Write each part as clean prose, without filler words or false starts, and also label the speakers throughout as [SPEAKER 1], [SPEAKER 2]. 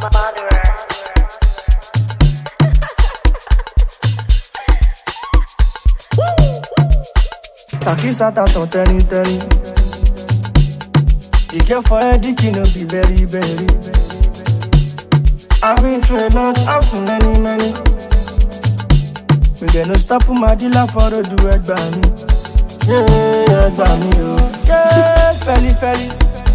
[SPEAKER 1] Takisa ton teni. You care for headache, you know be very. I've been through a lot, I've seen many. We get no stop my dealer for the do it by me. Yeah, by me, oh. Yeah, felly.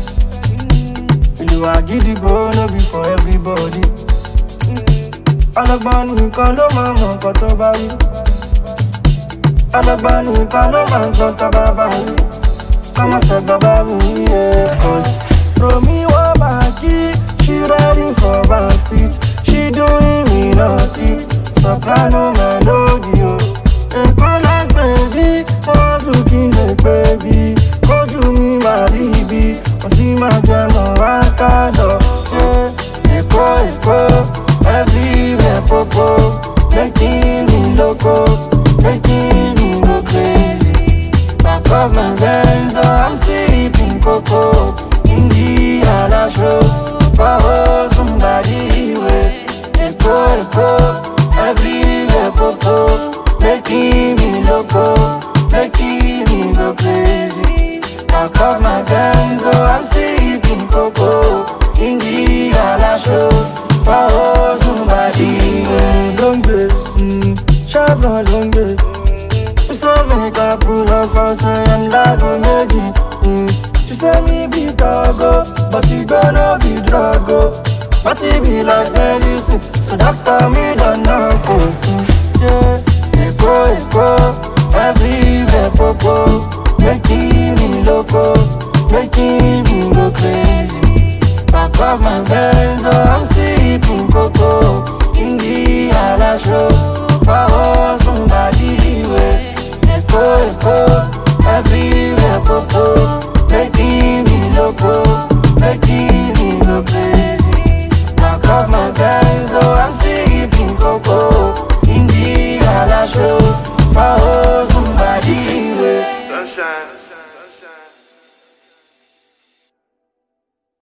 [SPEAKER 1] You are giddy, bro, no be for everybody. Alagbani, kalo mama, koto bawi. Alagbani, kalo mama, koto bawi. Come on, say baby, yeah. Cause throw me one backy, she ready for backseat. She doing me naughty, soprano melody, oh. And call like baby, was looking like baby. Go to me, my baby, see my jam on Wakado, yeah. Echo, everywhere popo, making me loco, making me go crazy. Back of my Benz, oh, I'm sipping cocoa in the other show. For somebody way. Echo, everywhere popo, making me loco, making me go crazy. Back of my Benz, oh, I'm sipping cocoa in the other show. For somebody way. Long way, Chevron long way. So make a pull up for say and that will make it. She say me be doggo, but she gonna be druggo. But she be like medicine, so doctor me don't know. Yeah, echo, everywhere popo, making me loco, making me go crazy. Back of my Benz, oh, I'm sipping cocoa in the other show.